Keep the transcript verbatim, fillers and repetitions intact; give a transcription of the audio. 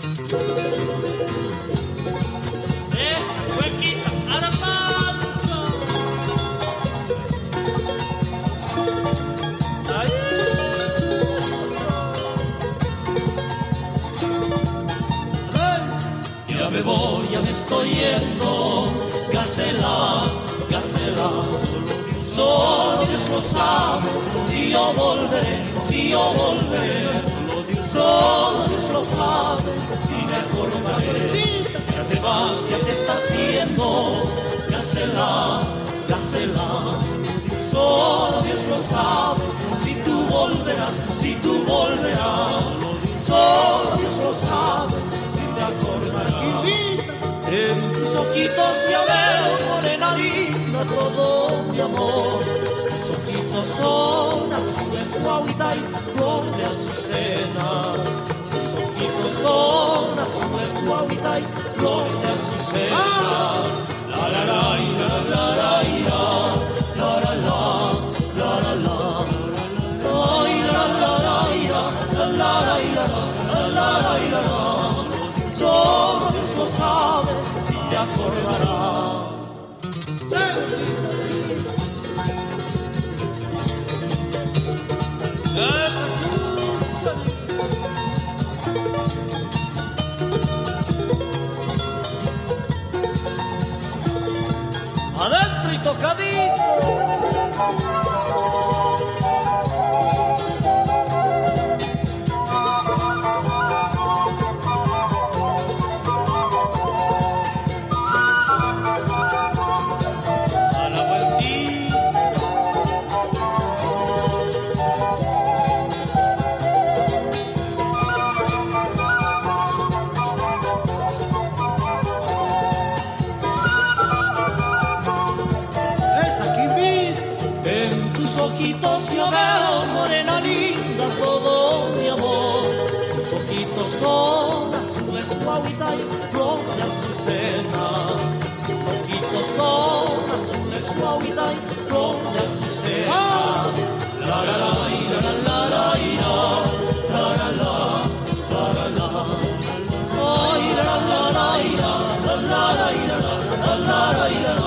Esa huequita aramanza. Ay. Ya me voy, ya me estoy yendo, Gacela, Gacela, solo Dios lo sabe, si yo volveré, si yo volveré, solo Dios lo sabe, si me acordaré. Ya te vas, ya te estás yendo, Gacela, Gacela, solo Dios lo sabe, si tú volverás, si tú volverás, solo Dios lo sabe, si te acordarás. En tus ojitos ya veo, morena linda, todo mi amor. Tus ojitos son azules, guaguita y flor de azucena. Tus ojitos son azules, guaguita y flor de azucena. La la la la la la la la la la la la. Ay, la la la la la la la la la la. Solo Dios lo sabe, si te acordarás. Adentro y tocadito. Ojitos yo veo, morena linda, todo mi amor. Tus ojitos son azules, guaguita y flor de azucena. Tus ojitos son azules, guaguita y flor de azucena. La la la la la la la la la la la. Ay la la la la la la la la la la la.